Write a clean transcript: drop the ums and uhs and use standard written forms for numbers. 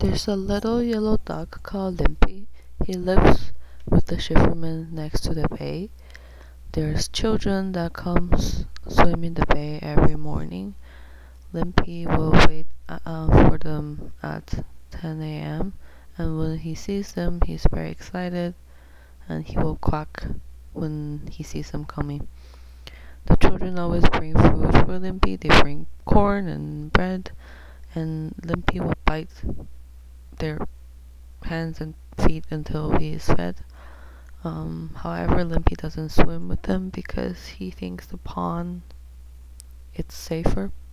There's a little yellow duck called Limpy. He lives with the fisherman next to the bay. There's children that comes swim in the bay every morning. Limpy will wait for them at 10 a.m. and when he sees them, he's very excited and he will quack when he sees them coming. The children always bring food for Limpy. They bring corn and bread, and Limpy will bite their hands and feet until he is fed. However, Limpy doesn't swim with them because he thinks the pond it's safer.